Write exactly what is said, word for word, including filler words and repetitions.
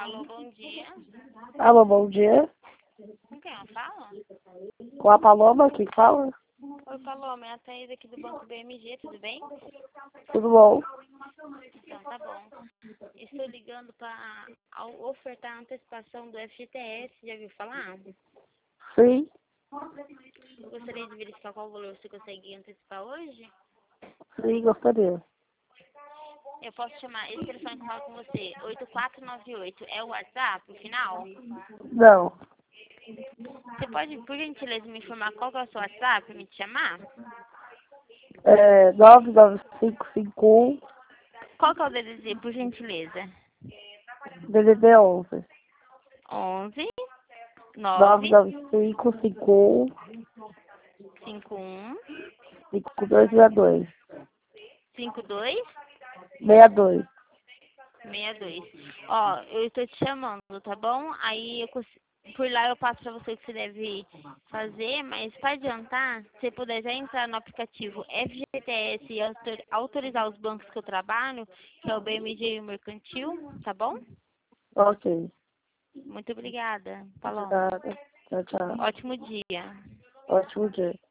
Alô, bom dia. Alô, bom dia. Com quem eu falo? Com a Paloma que fala? Oi, Paloma, é a Thaís aqui do Banco B M G, tudo bem? Tudo bom? Então, tá bom. Estou ligando para ofertar a antecipação do F G T S, já ouviu falar? Sim, Gostaria de verificar qual valor você consegue antecipar hoje? sim, gostaria. Eu posso chamar esse telefone que fala com você, oito quatro nove oito, é o WhatsApp, o final? Não. Você pode, por gentileza, me informar qual que é o seu WhatsApp para me te chamar? É nove nove cinco cinco um Qual que é o D D D, por gentileza? D D D onze. onze, nove nove, nove cinco cinco um cinco um, cinco dois seis dois. cinco dois, seis dois. seis dois. Ó, eu estou te chamando, tá bom? Aí eu cons- por lá eu passo pra você o que você deve fazer, mas para adiantar, se você puder já entrar no aplicativo F G T S e autor- autorizar os bancos que eu trabalho, que é o B M G e o Mercantil, tá bom? Ok. Muito obrigada, Paloma. Obrigada. Tchau, tchau. Ótimo dia. Ótimo dia.